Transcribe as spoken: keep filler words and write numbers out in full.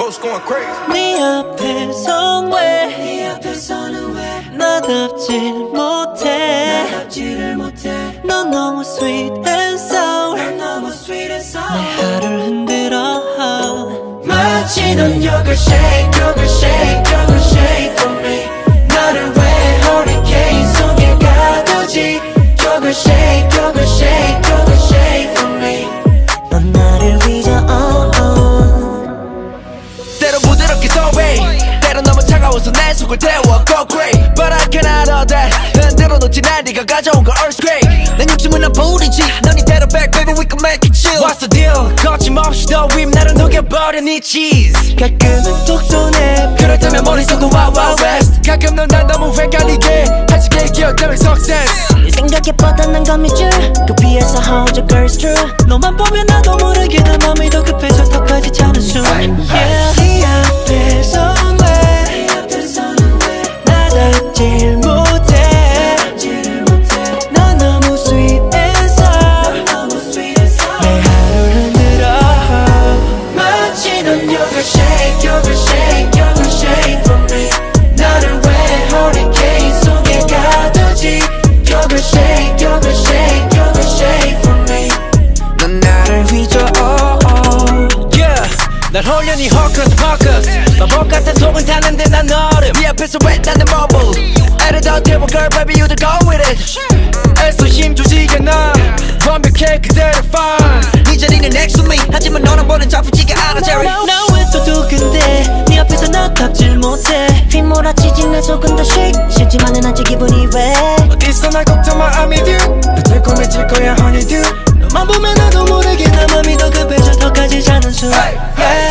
flows going crazy. 네 앞에선 왜, 네 앞에서는 왜 나답질 못해, 나답지를 못해. 넌 너무 sweet and sour, 넌 너무 sweet and sour. 내 하루를 흔들어. 마치 넌 you're shake, you're shake, you're shake for me. 나를 왜 hurricane 속에 가두지. You're shake, you're shake, you're shake for me. 넌 나를 잊어. oh, oh. 때로 부드럽게 소리, 때로 너무 차가워서 내 속을 태워 go crazy. But I cannot all that. 흔들어 놓지 날 네가 가져온 걸 earthquake. 난 욕심은 안 부리지, 넌 이대로 back baby we can make it chill. What's the deal? 거침없이 더 윗 나를 녹여버려 네 cheese. 가끔은 독존해, 그렇다면 머릿속은 wild wild west. 가끔 넌 난 너무 헷갈리게 하지게 기억되면 success. 네 생각에 뻗어난 거미줄, 그 위에서 hold your girls true. 너만 보면 나도 모르게 내 맘이 더 급해져 턱까지 차는 숨. Yeah. 네 앞에선 왜, 네 앞에서는 왜 나답질 못해, 나답지를 못해. 넌 너무 sweet and sour, 넌 너무 sweet and sour. 내 하루를 흔들어. 마치 넌 you're shake, you're shake, you're shake for me. 나를 왜 hurricane 속에 가두지. You're shake, you're shake, you're shake for me. 넌 나를 휘저 oh, oh. Yeah. 난 홀연히 hawkers focus. 마법 같은 속은 타는데 난 너를 네 앞에서 왜 나는 mobile. 애를 더 태워 girl baby you to go with it. 애써 힘 조직에 나 완벽해 그대로 fine. 네 자리는 next to me. 하지만 너랑 보는 잡히지가 않아 Jerry. 나 왜 또 두근데 네 앞에서 나답질 못해. 휘몰아치지 내 속은 더 shake. 싫지만은 아직 기분이 왜. 어디서 날 걱정 마 I'm with you. 더 달콤해질 거야 honeydew. 너만 보면 나도 모르게 내 맘이 더 급해져 턱까지 차는 숨. Hey, hey.